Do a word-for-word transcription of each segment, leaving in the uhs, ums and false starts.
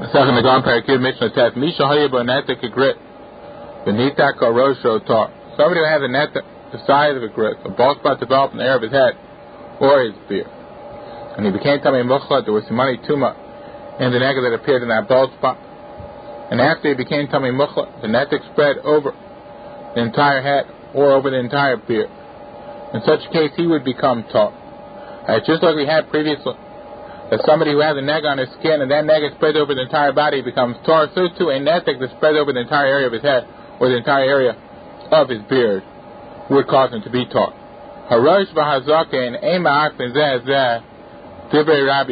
Second, the Gon Parakid Mishnah Tet Misha Hayab Netek Grit. The Nitak or Rosho Tar. Somebody who has a net the size of a grit, a bald spot developed in the air of his head or his beard. And he became Tamei Mukhlat, there was some money Tuma in the nega that appeared in that bald spot. And after he became Tamei Mukhlat, the netek spread over the entire head or over the entire beard. In such a case, he would become tar. Uh, just like we had previously, that somebody who has a neg on his skin and that neg spread over the entire body becomes tar, so too a netek that spread over the entire area of his head or the entire area of his beard would cause him to be tar. Harosh v'hazaken ema akten zeh zeh divrei Rabbi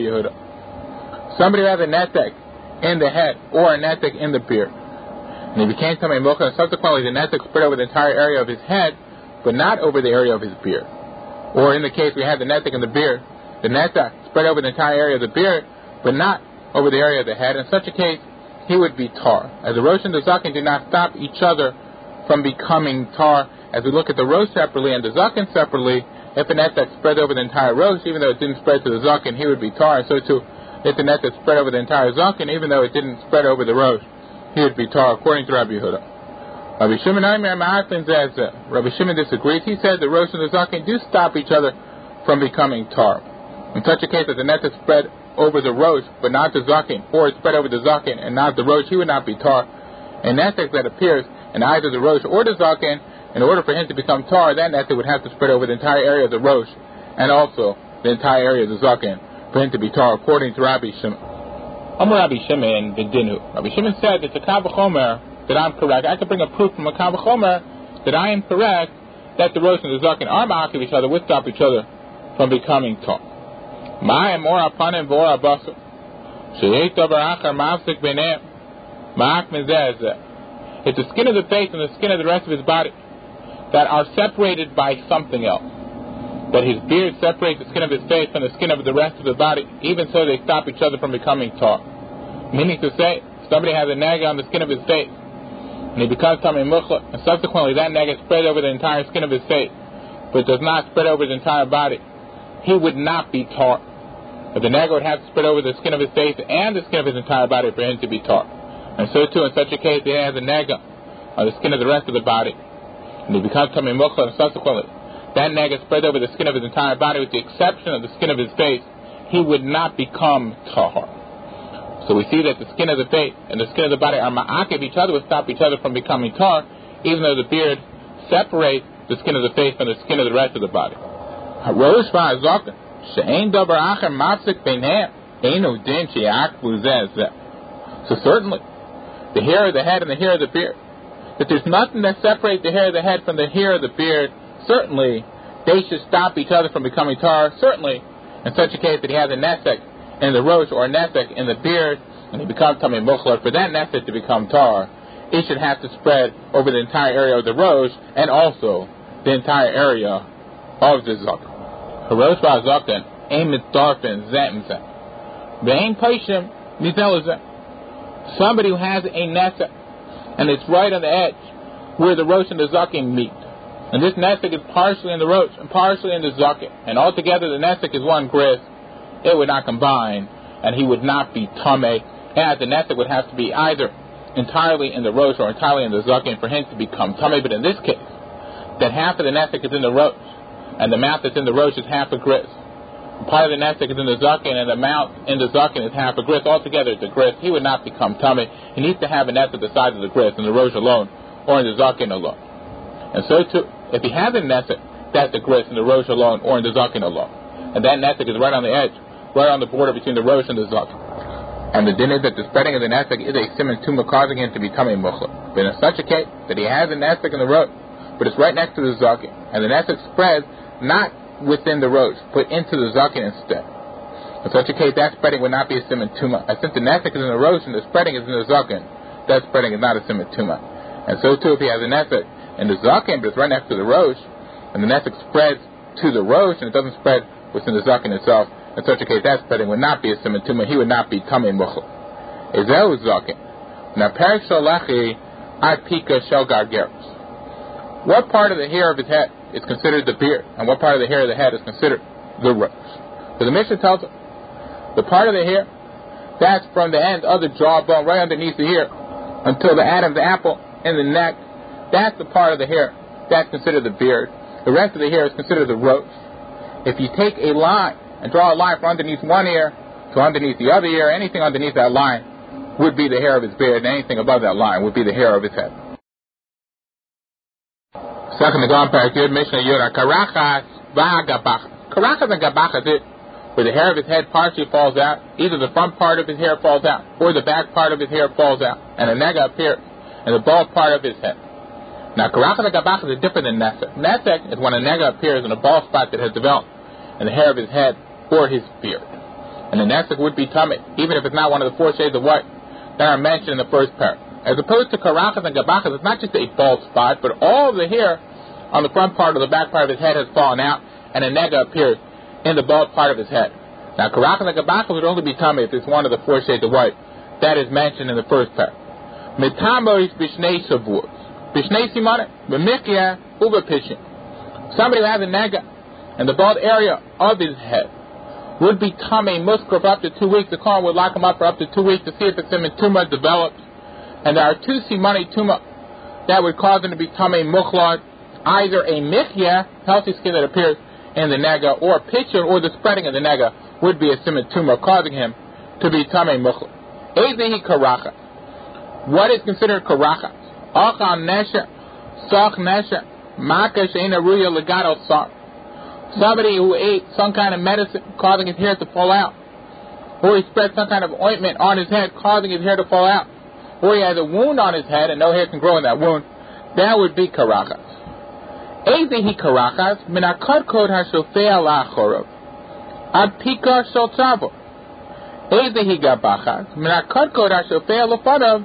Yehuda. Somebody who has a netek in the head or a netek in the beard, and he became Tamei Mukhlat, and subsequently the netek spread over the entire area of his head, but not over the area of his beard. Or in the case we had the netek in the beard, the netek spread over the entire area of the beard, but not over the area of the head. In such a case, he would be tar. As the Rosh and the Zaken do not stop each other from becoming tar, as we look at the Rosh separately and the Zaken separately, if the netek spread over the entire Rosh, even though it didn't spread to the Zaken, he would be tar. And so too, if the netek spread over the entire Zaken, even though it didn't spread over the Rosh, he would be tar, according to Rabbi Yehuda. Rabbi Shimon says, Rabbi Shimon disagrees. He said the Rosh and the Zaken do stop each other from becoming tar. In such a case that the netek spread over the Rosh, but not the Zaken, or it spread over the Zaken and not the Rosh, he would not be tar. A netek that appears in either the Rosh or the Zaken, in order for him to become tar, that netek would have to spread over the entire area of the Rosh and also the entire area of the Zaken for him to be tar, according to Rabbi Shimon. Amar Rabbi Shimon B'dinu. Rabbi Shimon said that the Kal V'chomer that I'm correct. I could bring a proof from a Kal V'chomer that I am correct that the Rosh and the Zaken are ma'akiv each other, would stop each other from becoming tar. Ma'ay mor apanim v'or abasur she'yeit davar achar ma'afsik b'neim ma'ak mezeh zeh. It's the skin of the face and the skin of the rest of his body that are separated by something else. That his beard separates the skin of his face from the skin of the rest of the body, even so they stop each other from becoming tar. Meaning to say, somebody has a neg on the skin of his face, and he becomes Tamei Mukhlat, and subsequently that neg is spread over the entire skin of his face, but does not spread over the entire body, he would not be tar. But the neg would have to spread over the skin of his face and the skin of his entire body for him to be tar. And so too, in such a case, he has a neg on the skin of the rest of the body, and he becomes Tamei Mukhlat, and subsequently that neg is spread over the skin of his entire body with the exception of the skin of his face, he would not become tahar. So we see that the skin of the face and the skin of the body are ma'akiv each other, would stop each other from becoming tar, even though the beard separates the skin of the face from the skin of the rest of the body. So certainly, the hair of the head and the hair of the beard, that there's nothing that separates the hair of the head from the hair of the beard, certainly they should stop each other from becoming tar. Certainly, in such a case that he has a nesek in the rosh or a nesek in the beard, and he becomes Tamei Mukhlat, for that nesek to become tar, it should have to spread over the entire area of the rosh and also the entire area of the zak. Harosh v'azaken ein mitdarfen zeh zeh. Ve'ein paishim nizel zeh. Somebody who has a nesek and it's right on the edge where the rosh and the zaken meet. And this nesek is partially in the rosh and partially in the zaken. And altogether the nesek is one gris. It would not combine, and he would not be tamei. And the nesek would have to be either entirely in the rosh or entirely in the zaken for him to become tamei. But in this case, that half of the nesek is in the rosh, and the mouth that's in the rosh is half a gris. Part of the nesek is in the zaken, and the mouth in the zaken is half a gris. Altogether it's a gris. He would not become tamei. He needs to have a nesek the size of the gris in the rosh alone or in the zaken alone. And so too, if he has a nesek, that's a gris in the rosh alone or in the zaken alone. And that nesek is right on the edge, right on the border between the rosh and the zaken. And the din is that the spreading of the nesek is a siman tumah, causing him to be Tamei Mukhlat. But in such a case that he has a nesek in the rosh, but it's right next to the zaken, and the nesek spreads not within the rosh, but into the zaken instead. In such a case, that spreading would not be a siman tumah. And since the nesek is in the rosh and the spreading is in the zaken, that spreading is not a siman tumah. And so too, if he has a nesek in the zaken, but it's right next to the rosh, and the nesek spreads to the rosh, and it doesn't spread within the zaken itself, in such a case, that spreading would not be a siman tumah. He would not be Tamei Mukhlat. Ezeu zaken. Now, perik shalachi ad pika shel gargeros. What part of the hair of his head is considered the beard, and what part of the hair of the head is considered the rosh? So the Mishnah tells us the part of the hair That's from the end of the jawbone right underneath the ear until the end of the apple in the neck. That's the part of the hair that's considered the beard. The rest of the hair is considered the root. If you take a line and draw a line from underneath one ear to underneath the other ear, anything underneath that line would be the hair of his beard, and anything above that line would be the hair of his head. Second, the Gom Parak Yud, Mishnah Yud, Karachas v'Gabachas. Karachas and Gabachas is where the hair of his head partially falls out, either the front part of his hair falls out, or the back part of his hair falls out, and a nega appears, and the bald part of his head. Now, Karachas and Gabachas is different than Nesek. Nesek is when a nega appears in a bald spot that has developed in the hair of his head or his beard. And the Nesek would be tummy, even if it's not one of the four shades of white that are mentioned in the first pair. As opposed to Karachas and Gabachas, it's not just a bald spot, but all of the hair on the front part or the back part of his head has fallen out, and a nega appears in the bald part of his head. Now, Karachas and Gabachas would only be tummy if it's one of the four shades of white that is mentioned in the first pair. Metamois bishnei shavuos. Bishnei simane, b'michya uva pishim. Somebody who has a nega in the bald area of his head would be tummy muskra for up to two weeks. The Kohen would lock him up for up to two weeks to see if the siman tumah develops. And there are two simani tumah that would cause him to be tummy muchlad, either a michya, healthy skin that appears in the nega, or pitcher, or the spreading of the nega would be a siman tumah, causing him to be tummy muchlad. Ezehi karacha. What is considered karacha? Acham nesha, sach nesha, maka sheina ruya legato sach. Somebody who ate some kind of medicine causing his hair to fall out, or he spread some kind of ointment on his head causing his hair to fall out, or he has a wound on his head and no hair can grow in that wound, that would be karachas. Ezehi karachas min hakad kod hashofei la'achorov ad pika shel tzavo. Ezehi gabachas min hakad kod hashofei lefanav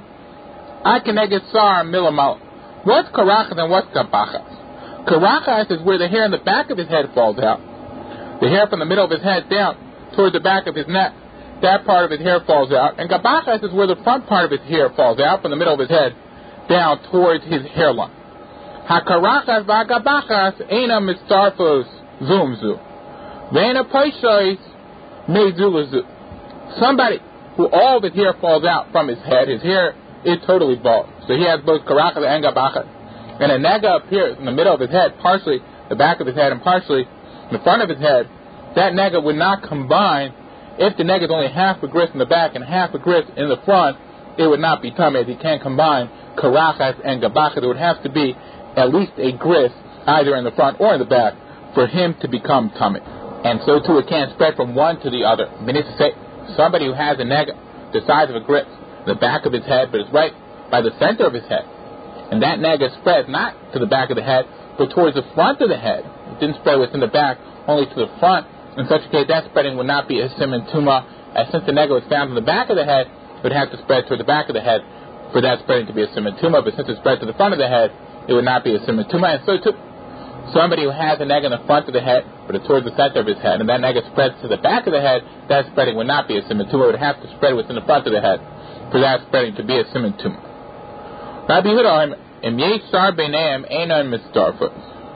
ad keneged sar milamal. What's karachas and what's gabachas? Karachas is where the hair in the back of his head falls out. The hair from the middle of his head down towards the back of his neck. That part of his hair falls out. And gabachas is where the front part of his hair falls out from the middle of his head down towards his hairline. HaKarachas v'Gabachas eina mistarfos zumzu. Ve'ena paishois mezulazu. Somebody who all of his hair falls out from his head, his hair is totally bald. So he has both karachas and gabachas. And a nega appears in the middle of his head, partially the back of his head and partially the front of his head. That nega would not combine. If the nega is only half a gris in the back and half a gris in the front, it would not be tummy. He can't combine karachas and gabachas. It would have to be at least a gris either in the front or in the back for him to become tummy. And so too it can't spread from one to the other. I mean, it's to say somebody who has a nega the size of a gris in the back of his head, but it's right by the center of his head. And that nega spreads not to the back of the head, but towards the front of the head. It didn't spread within the back, only to the front. In such a case, that spreading would not be a siman tumah, as since the nega was found in the back of the head, it would have to spread toward the back of the head for that spreading to be a siman tumah. But since it spread to the front of the head, it would not be a siman tumah. And so too, somebody who has a nega in the front of the head, but it's towards the center of his head, and that nega spreads to the back of the head, that spreading would not be a siman tumah. It would have to spread within the front of the head for that spreading to be a siman tumah. Rabbi Yehuda, Im yeshar beineim einon mistarfos,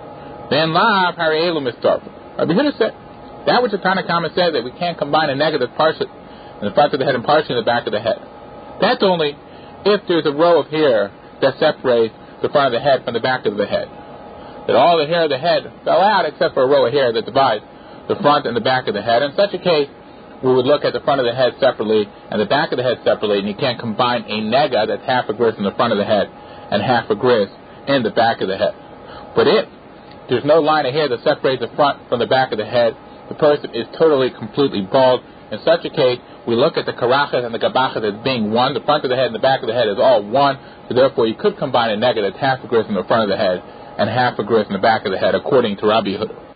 ben lav harielu mistarfos. Rabbi Yehuda said that which the Tanakhama says that we can't combine a nega that's partially in the front of the head and partially in the back of the head. That's only if there's a row of hair that separates the front of the head from the back of the head. That all the hair of the head fell out except for a row of hair that divides the front and the back of the head. In such a case, we would look at the front of the head separately and the back of the head separately, and you can't combine a nega that's half a gris in the front of the head and half a gris in the back of the head. But if there's no line of hair that separates the front from the back of the head, the person is totally, completely bald. In such a case, we look at the karachas and the gabachas as being one. The front of the head and the back of the head is all one. So therefore, you could combine a nega that's half a gris in the front of the head and half a gris in the back of the head, according to Rabbi Yehuda.